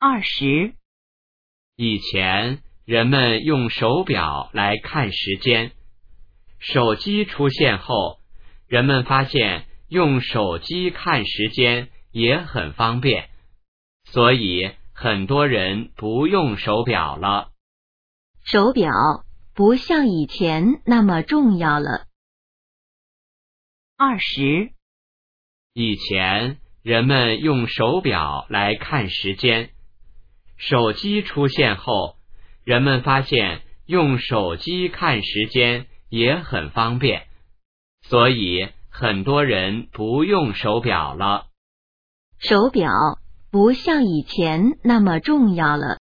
20. 以前人们用手表来看时间，手机出现后，人们发现用手机看时间也很方便，所以很多人不用手表了。 手表不像以前那么重要了。20. 以前人们用手表来看时间，手机出现后，人们发现用手机看时间也很方便，所以很多人不用手表了。 手表不像以前那么重要了。